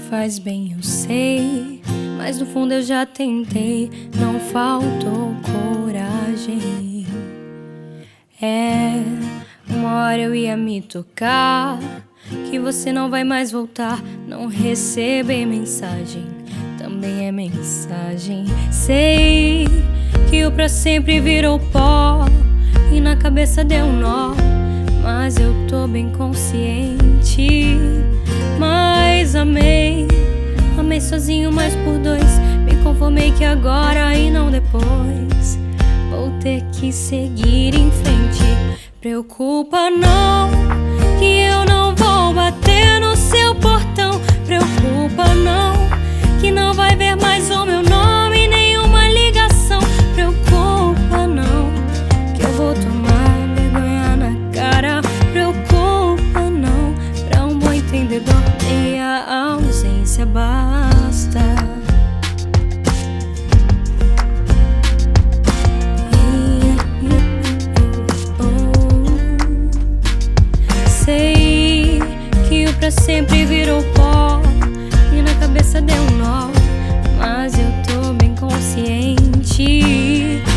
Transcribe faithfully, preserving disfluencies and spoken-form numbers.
faz bem, eu sei, mas no fundo eu já tentei, não faltou coragem. É, uma hora eu ia me tocar que você não vai mais voltar, não receber mensagem também é mensagem. Sei que o pra sempre virou pó e na cabeça deu um nó, mas eu tô bem consciente. Mas amei, amei sozinho, mas por dois. Me conformei que agora e não depois vou ter que seguir em frente. Preocupa não, que eu não vou bater no seu portão. Preocupa não, que não vai ver mais o meu nome, nenhuma ligação. Preocupa não, que eu vou tomar vergonha na cara. Preocupa não, pra um bom entendedor meia ausência basta. Sei que o pra sempre virou pó e na cabeça deu um nó, mas eu tô bem consciente.